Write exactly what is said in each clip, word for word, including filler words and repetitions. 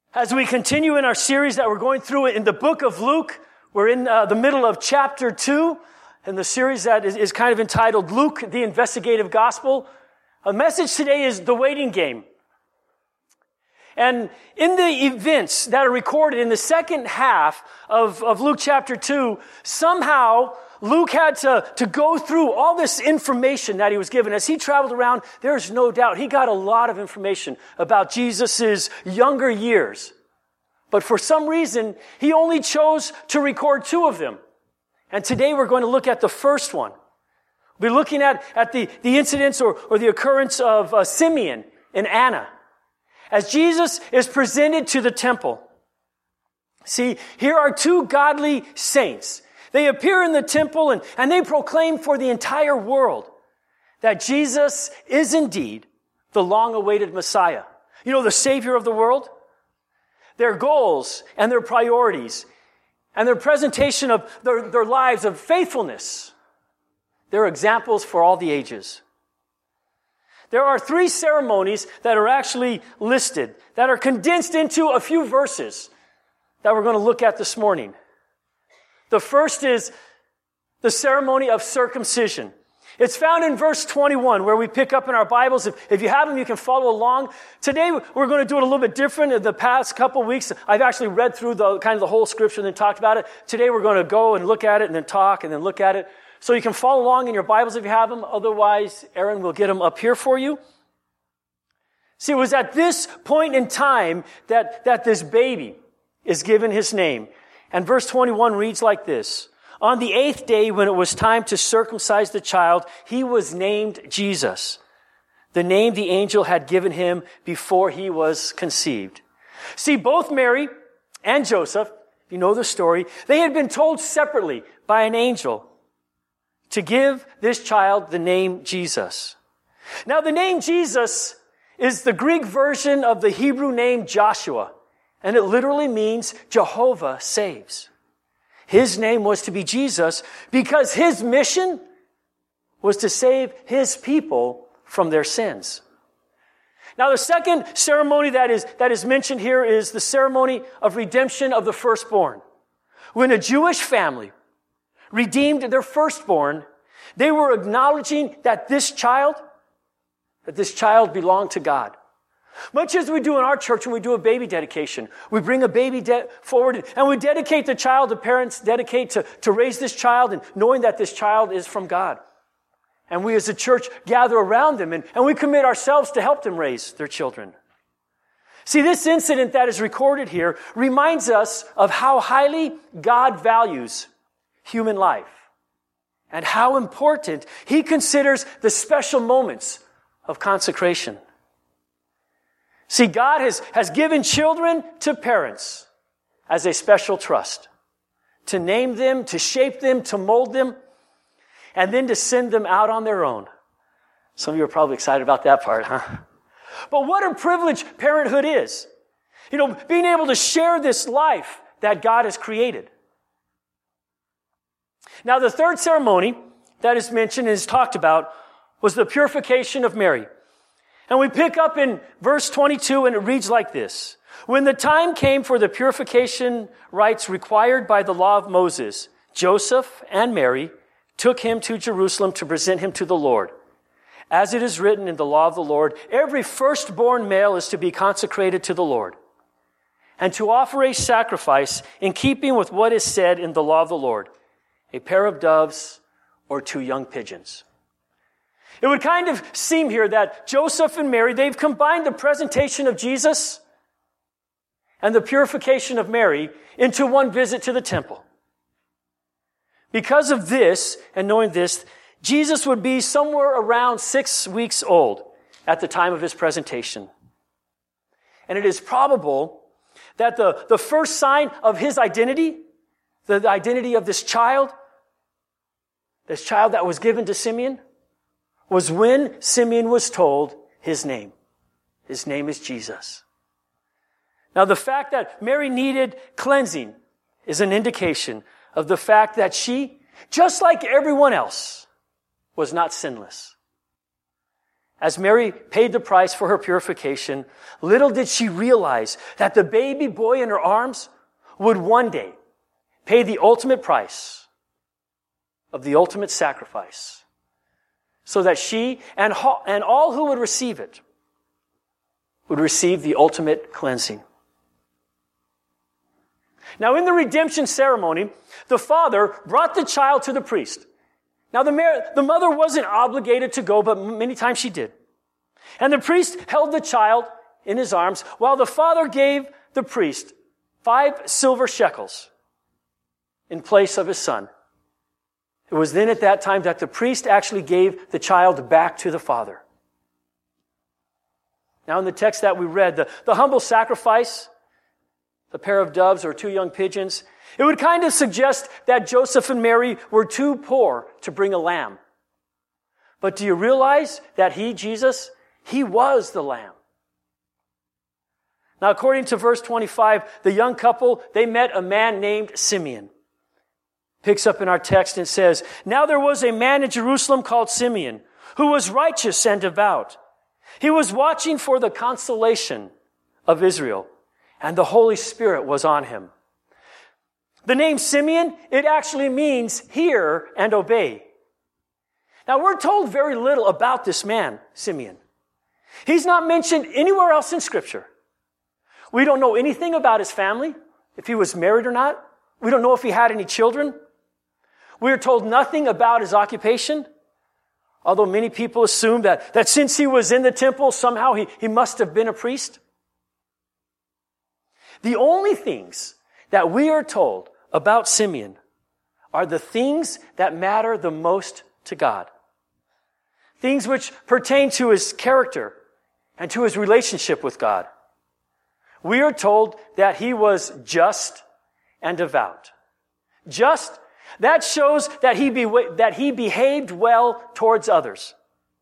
As we continue in our series that we're going through in the book of Luke, we're in uh, the middle of chapter two, and the series that is, is kind of entitled Luke, the Investigative Gospel. A message today is the waiting game. And in the events that are recorded in the second half of, of Luke chapter two, somehow Luke had to, to go through all this information that he was given. As he traveled around, there's no doubt he got a lot of information about Jesus' younger years. But for some reason, he only chose to record two of them. And today we're going to look at the first one. We'll be looking at, at the, the incidents or, or the occurrence of uh, Simeon and Anna. As Jesus is presented to the temple. See, here are two godly saints. They appear in the temple and, and they proclaim for the entire world that Jesus is indeed the long-awaited Messiah. You know, the Savior of the world. Their goals and their priorities and their presentation of their, their lives of faithfulness. They're examples for all the ages. There are three ceremonies that are actually listed, that are condensed into a few verses that we're going to look at this morning. The first is the ceremony of circumcision. It's found in verse twenty-one, where we pick up in our Bibles. If, if you have them, you can follow along. Today, we're going to do it a little bit different. In the past couple of weeks, I've actually read through the kind of the whole scripture and then talked about it. Today, we're going to go and look at it and then talk and then look at it. So you can follow along in your Bibles if you have them. Otherwise, Aaron will get them up here for you. See, it was at this point in time that, that this baby is given his name. And verse twenty-one reads like this. On the eighth day, when it was time to circumcise the child, he was named Jesus, the name the angel had given him before he was conceived. See, both Mary and Joseph, you know the story, they had been told separately by an angel to give this child the name Jesus. Now, the name Jesus is the Greek version of the Hebrew name Joshua, and it literally means Jehovah saves. His name was to be Jesus because his mission was to save his people from their sins. Now, the second ceremony that is, that is mentioned here is the ceremony of redemption of the firstborn. When a Jewish family redeemed their firstborn, they were acknowledging that this child, that this child belonged to God. Much as we do in our church when we do a baby dedication. We bring a baby de- forward and we dedicate the child. The parents dedicate to, to raise this child and knowing that this child is from God. And we as a church gather around them and, and we commit ourselves to help them raise their children. See, this incident that is recorded here reminds us of how highly God values human life and how important he considers the special moments of consecration. See, God has, has given children to parents as a special trust, to name them, to shape them, to mold them, and then to send them out on their own. Some of you are probably excited about that part, huh? But what a privilege parenthood is. You know, being able to share this life that God has created. Now, the third ceremony that is mentioned and is talked about was the purification of Mary. And we pick up in verse twenty-two, and it reads like this. When the time came for the purification rites required by the law of Moses, Joseph and Mary took him to Jerusalem to present him to the Lord. As it is written in the law of the Lord, every firstborn male is to be consecrated to the Lord, and to offer a sacrifice in keeping with what is said in the law of the Lord, a pair of doves or two young pigeons. It would kind of seem here that Joseph and Mary, they've combined the presentation of Jesus and the purification of Mary into one visit to the temple. Because of this, and knowing this, Jesus would be somewhere around six weeks old at the time of his presentation. And it is probable that the, the first sign of his identity, the identity of this child, this child that was given to Simeon, was when Simeon was told his name. His name is Jesus. Now, the fact that Mary needed cleansing is an indication of the fact that she, just like everyone else, was not sinless. As Mary paid the price for her purification, little did she realize that the baby boy in her arms would one day pay the ultimate price of the ultimate sacrifice, so that she and and all who would receive it would receive the ultimate cleansing. Now, in the redemption ceremony, the father brought the child to the priest. Now, the, mar- the mother wasn't obligated to go, but many times she did. And the priest held the child in his arms while the father gave the priest five silver shekels in place of his son. It was then at that time that the priest actually gave the child back to the father. Now, in the text that we read, the, the humble sacrifice, a pair of doves or two young pigeons, it would kind of suggest that Joseph and Mary were too poor to bring a lamb. But do you realize that he, Jesus, he was the lamb? Now, according to verse twenty-five, the young couple, they met a man named Simeon. Picks up in our text and says, "Now there was a man in Jerusalem called Simeon, who was righteous and devout. He was watching for the consolation of Israel, and the Holy Spirit was on him." The name Simeon, it actually means hear and obey. Now, we're told very little about this man, Simeon. He's not mentioned anywhere else in Scripture. We don't know anything about his family, if he was married or not. We don't know if he had any children. We are told nothing about his occupation, although many people assume that, that since he was in the temple, somehow he, he must have been a priest. The only things that we are told about Simeon are the things that matter the most to God. Things which pertain to his character and to his relationship with God. We are told that he was just and devout. Just, that shows that he, be, that he behaved well towards others.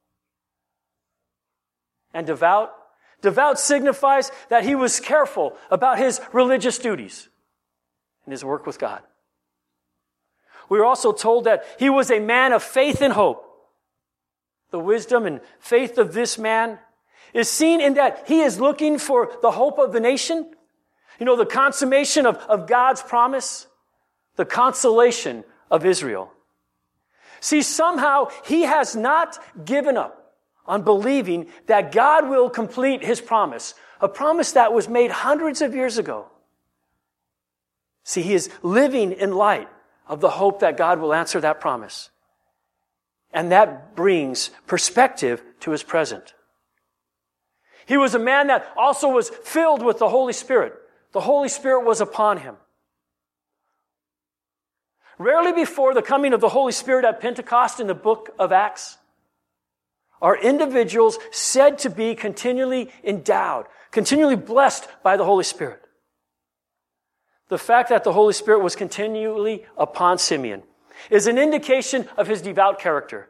And devout, devout signifies that he was careful about his religious duties and his work with God. We are also told that he was a man of faith and hope. The wisdom and faith of this man is seen in that he is looking for the hope of the nation. You know, the consummation of, of God's promise, the consolation of Israel. See, somehow he has not given up on believing that God will complete his promise, a promise that was made hundreds of years ago. See, he is living in light of the hope that God will answer that promise. And that brings perspective to his present. He was a man that also was filled with the Holy Spirit. The Holy Spirit was upon him. Rarely before the coming of the Holy Spirit at Pentecost in the book of Acts are individuals said to be continually endowed, continually blessed by the Holy Spirit. The fact that the Holy Spirit was continually upon Simeon is an indication of his devout character.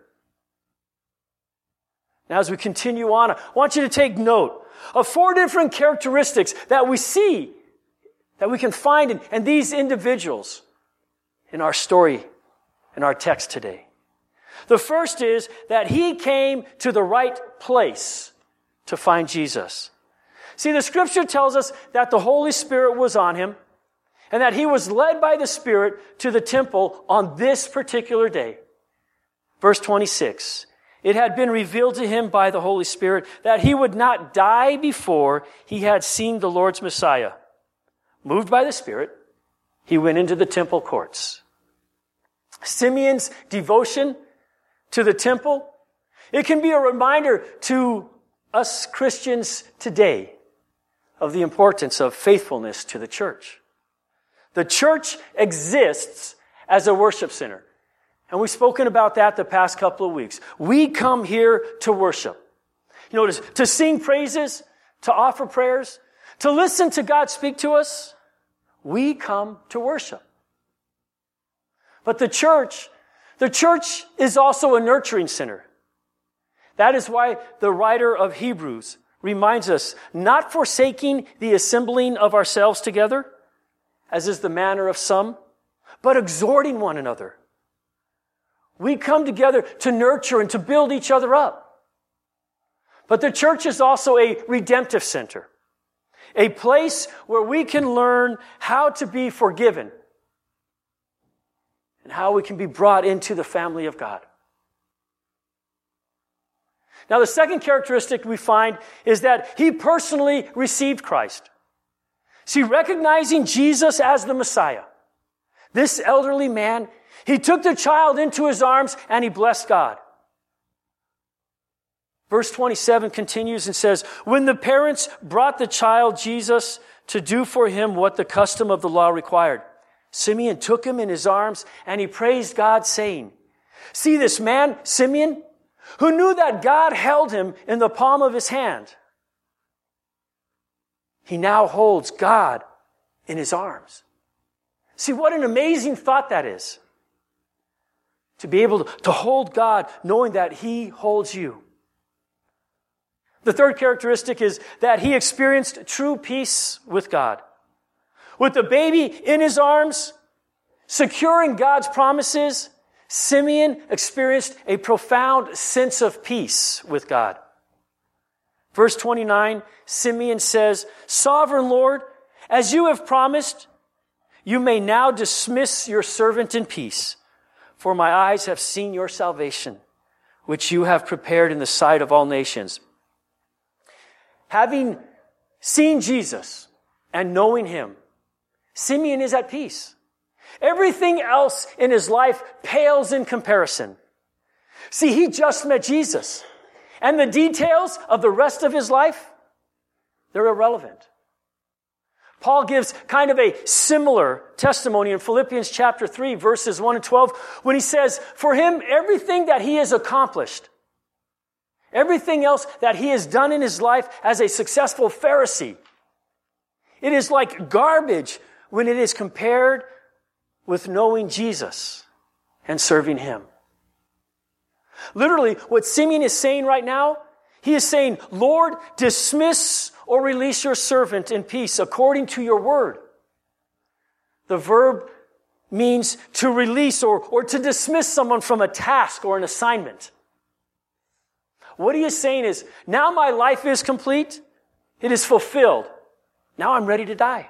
Now, as we continue on, I want you to take note of four different characteristics that we see, that we can find in, in these individuals in our story, in our text today. The first is that he came to the right place to find Jesus. See, the Scripture tells us that the Holy Spirit was on him, and that he was led by the Spirit to the temple on this particular day. Verse twenty-six, it had been revealed to him by the Holy Spirit that he would not die before he had seen the Lord's Messiah. Moved by the Spirit, he went into the temple courts. Simeon's devotion to the temple, it can be a reminder to us Christians today of the importance of faithfulness to the church. The church exists as a worship center. And we've spoken about that the past couple of weeks. We come here to worship. You know, to, to sing praises, to offer prayers, to listen to God speak to us. We come to worship. But the church, the church is also a nurturing center. That is why the writer of Hebrews reminds us, not forsaking the assembling of ourselves together, as is the manner of some, but exhorting one another. We come together to nurture and to build each other up. But the church is also a redemptive center, a place where we can learn how to be forgiven and how we can be brought into the family of God. Now, the second characteristic we find is that he personally received Christ. See, recognizing Jesus as the Messiah, this elderly man, he took the child into his arms and he blessed God. Verse twenty-seven continues and says, when the parents brought the child Jesus to do for him what the custom of the law required, Simeon took him in his arms and he praised God, saying, see this man, Simeon, who knew that God held him in the palm of his hand. He now holds God in his arms. See, what an amazing thought that is. To be able to hold God knowing that he holds you. The third characteristic is that he experienced true peace with God. With the baby in his arms, securing God's promises, Simeon experienced a profound sense of peace with God. Verse twenty-nine, Simeon says, Sovereign Lord, as you have promised, you may now dismiss your servant in peace, for my eyes have seen your salvation, which you have prepared in the sight of all nations. Having seen Jesus and knowing him, Simeon is at peace. Everything else in his life pales in comparison. See, he just met Jesus. And the details of the rest of his life, they're irrelevant. Paul gives kind of a similar testimony in Philippians chapter three, verses one and twelve, when he says, for him, everything that he has accomplished, everything else that he has done in his life as a successful Pharisee, it is like garbage when it is compared with knowing Jesus and serving him. Literally, what Simeon is saying right now, he is saying, Lord, dismiss or release your servant in peace according to your word. The verb means to release or, or to dismiss someone from a task or an assignment. What he is saying is, now my life is complete. It is fulfilled. Now I'm ready to die.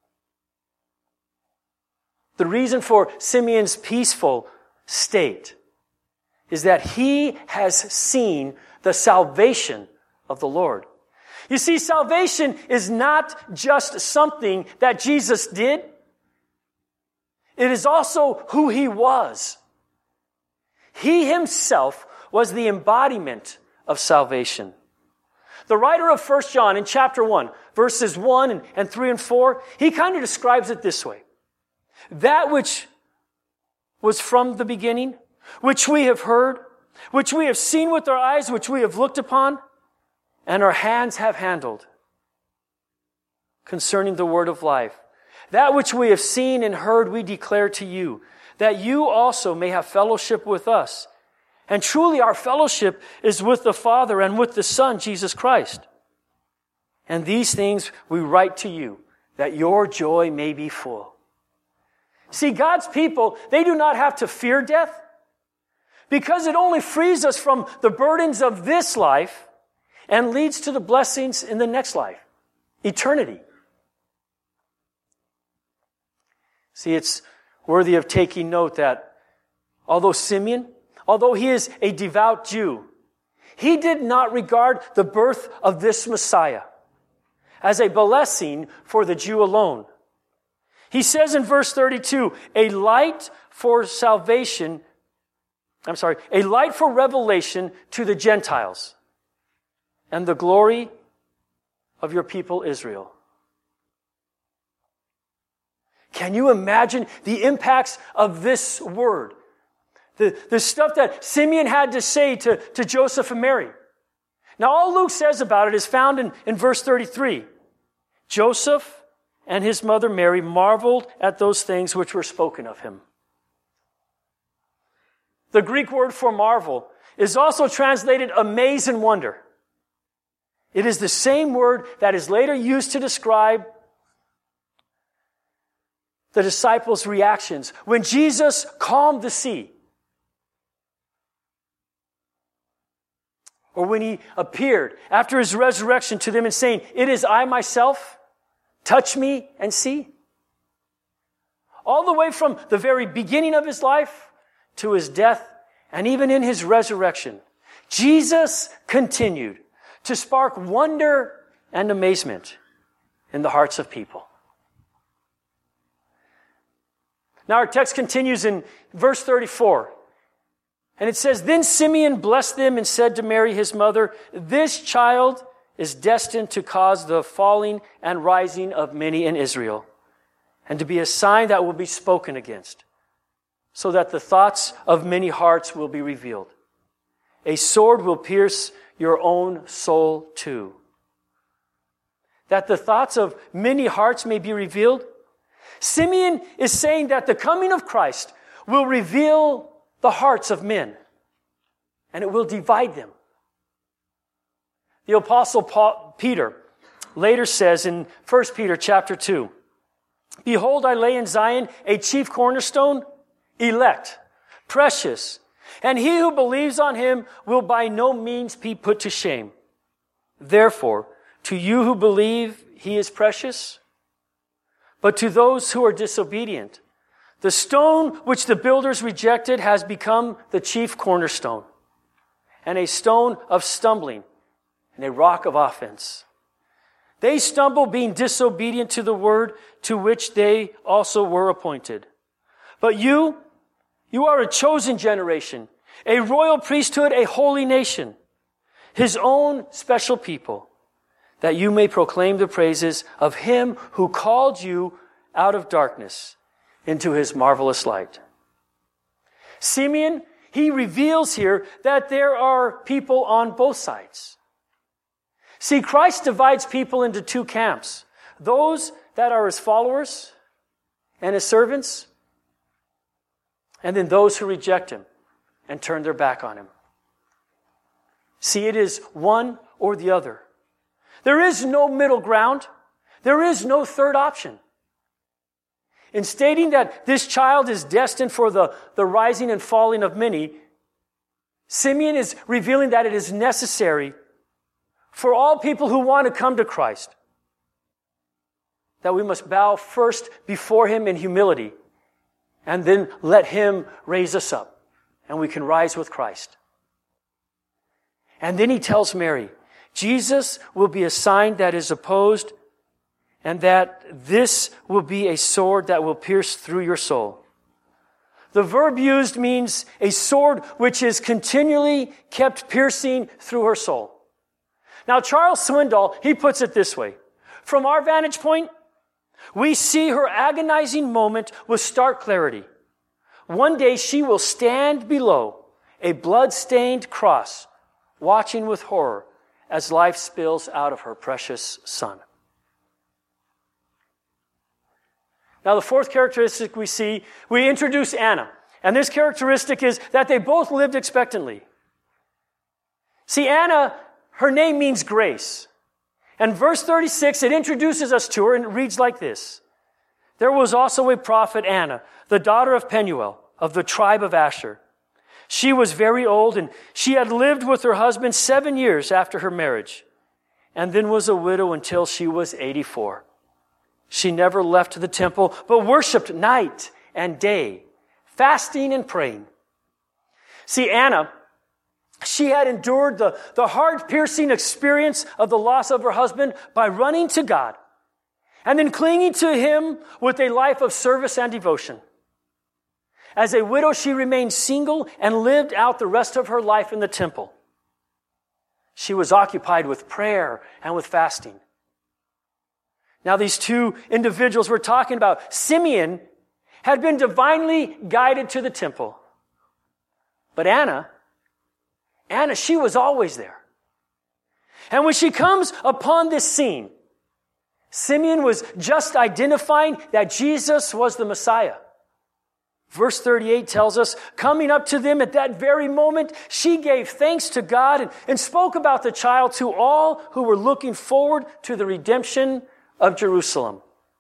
The reason for Simeon's peaceful state is that he has seen the salvation of the Lord. You see, salvation is not just something that Jesus did. It is also who he was. He himself was the embodiment of salvation. The writer of First John in chapter one, verses one and, and three and four, he kind of describes it this way. That which was from the beginning, which we have heard, which we have seen with our eyes, which we have looked upon, and our hands have handled, concerning the word of life. That which we have seen and heard we declare to you, that you also may have fellowship with us. And truly our fellowship is with the Father and with the Son, Jesus Christ. And these things we write to you, that your joy may be full. See, God's people, they do not have to fear death, because it only frees us from the burdens of this life and leads to the blessings in the next life, eternity. See, it's worthy of taking note that although Simeon, although he is a devout Jew, he did not regard the birth of this Messiah as a blessing for the Jew alone. He says in verse thirty-two, a light for salvation, I'm sorry, a light for revelation to the Gentiles and the glory of your people Israel. Can you imagine the impacts of this word? The, the stuff that Simeon had to say to, to Joseph and Mary. Now, all Luke says about it is found in, in verse thirty-three. Joseph and his mother Mary marveled at those things which were spoken of him. The Greek word for marvel is also translated amaze and wonder. It is the same word that is later used to describe the disciples' reactions when Jesus calmed the sea. or when he appeared after his resurrection to them and saying, "It is I myself, touch me and see"? All the way from the very beginning of his life to his death and even in his resurrection, Jesus continued to spark wonder and amazement in the hearts of people. Now our text continues in verse thirty-four. And it says, "Then Simeon blessed them and said to Mary his mother, 'This child is destined to cause the falling and rising of many in Israel, and to be a sign that will be spoken against, so that the thoughts of many hearts will be revealed. A sword will pierce your own soul too.'" That the thoughts of many hearts may be revealed. Simeon is saying that the coming of Christ will reveal the hearts of men, and it will divide them. The Apostle Paul, Peter later says in First Peter chapter two, "Behold, I lay in Zion a chief cornerstone, elect, precious, and he who believes on him will by no means be put to shame. Therefore, to you who believe, he is precious. But to those who are disobedient, the stone which the builders rejected has become the chief cornerstone, and a stone of stumbling, and a rock of offense. They stumble, being disobedient to the word to which they also were appointed. But you, you are a chosen generation, a royal priesthood, a holy nation, his own special people, that you may proclaim the praises of him who called you out of darkness into his marvelous light." Simeon, he reveals here that there are people on both sides. See, Christ divides people into two camps: those that are his followers and his servants, and then those who reject him and turn their back on him. See, it is one or the other. There is no middle ground. There is no third option. In stating that this child is destined for the, the rising and falling of many, Simeon is revealing that it is necessary for all people who want to come to Christ, that we must bow first before him in humility, and then let him raise us up, and we can rise with Christ. And then he tells Mary, Jesus will be a sign that is opposed, and that this will be a sword that will pierce through your soul. The verb used means a sword which is continually kept piercing through her soul. Now, Charles Swindoll, he puts it this way: from our vantage point, we see her agonizing moment with stark clarity. One day she will stand below a blood-stained cross, watching with horror as life spills out of her precious son. Now, the fourth characteristic we see, we introduce Anna. And this characteristic is that they both lived expectantly. See, Anna, her name means grace. And verse thirty-six, it introduces us to her, and it reads like this: "There was also a prophet, Anna, the daughter of Penuel, of the tribe of Asher. She was very old, and she had lived with her husband seven years after her marriage, and then was a widow until she was eighty-four. She never left the temple, but worshiped night and day, fasting and praying." See, Anna, she had endured the, the heart-piercing experience of the loss of her husband by running to God and then clinging to him with a life of service and devotion. As a widow, she remained single and lived out the rest of her life in the temple. She was occupied with prayer and with fasting. Now, these two individuals we're talking about, Simeon had been divinely guided to the temple. But Anna, Anna, she was always there. And when she comes upon this scene, Simeon was just identifying that Jesus was the Messiah. Verse thirty-eight tells us, coming up to them at that very moment, she gave thanks to God and, and spoke about the child to all who were looking forward to the redemption of Jerusalem.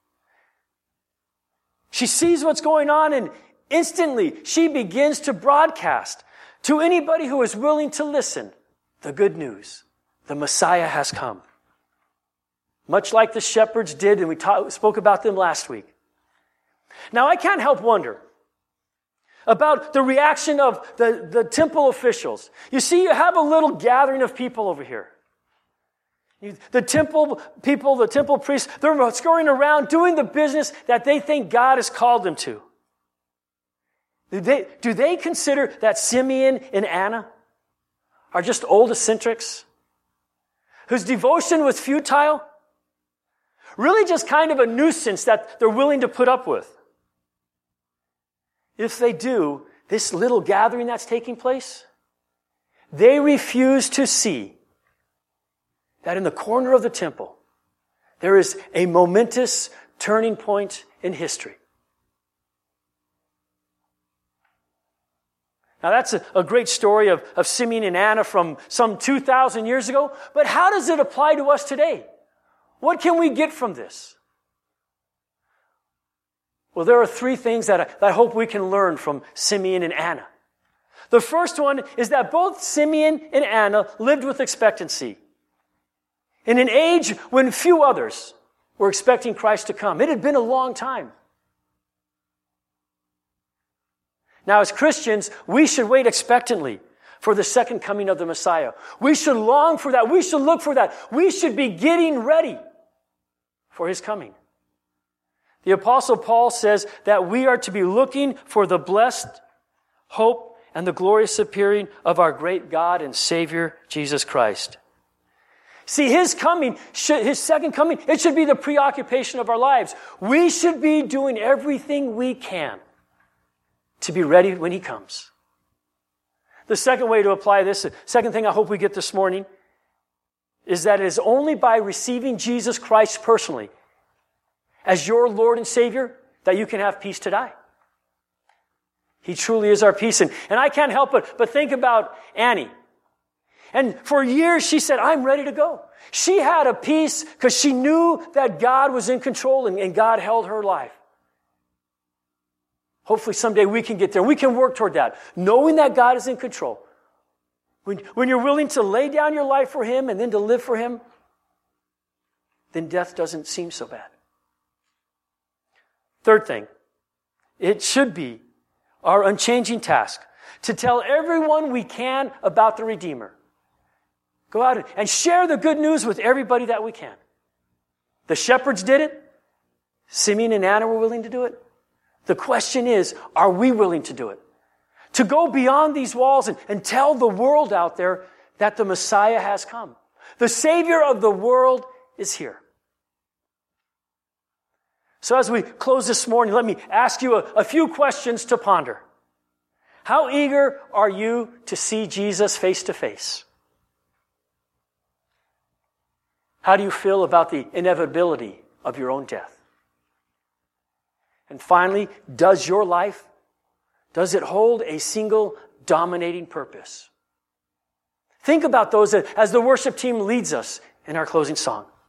She sees what's going on, and instantly she begins to broadcast to anybody who is willing to listen the good news. The Messiah has come. Much like the shepherds did, and we talk, spoke about them last week. Now, I can't help wonder about the reaction of the, the temple officials. You see, you have a little gathering of people over here. You, the temple people, the temple priests, they're scurrying around doing the business that they think God has called them to. Do they, do they consider that Simeon and Anna are just old eccentrics whose devotion was futile? Really just kind of a nuisance that they're willing to put up with? If they do, this little gathering that's taking place, they refuse to see that in the corner of the temple, there is a momentous turning point in history. Now that's a, a great story of, of Simeon and Anna from some two thousand years ago, but how does it apply to us today? What can we get from this? Well, there are three things that I, that I hope we can learn from Simeon and Anna. The first one is that both Simeon and Anna lived with expectancy. In an age when few others were expecting Christ to come. It had been a long time. Now, as Christians, we should wait expectantly for the second coming of the Messiah. We should long for that. We should look for that. We should be getting ready for His coming. The Apostle Paul says that we are to be looking for the blessed hope and the glorious appearing of our great God and Savior, Jesus Christ. See, His coming, His second coming, it should be the preoccupation of our lives. We should be doing everything we can to be ready when He comes. The second way to apply this, the second thing I hope we get this morning, is that it is only by receiving Jesus Christ personally as your Lord and Savior that you can have peace to die. He truly is our peace. And, and I can't help but, but think about Annie. And for years she said, I'm ready to go. She had a peace because she knew that God was in control and, and God held her life. Hopefully someday we can get there. We can work toward that, knowing that God is in control. When, when you're willing to lay down your life for Him and then to live for Him, then death doesn't seem so bad. Third thing, it should be our unchanging task to tell everyone we can about the Redeemer. Go out and share the good news with everybody that we can. The shepherds did it. Simeon and Anna were willing to do it. The question is, are we willing to do it? To go beyond these walls and, and tell the world out there that the Messiah has come. The Savior of the world is here. So as we close this morning, let me ask you a, a few questions to ponder. How eager are you to see Jesus face to face? How do you feel about the inevitability of your own death? And finally, does your life, does it hold a single dominating purpose? Think about those as the worship team leads us in our closing song.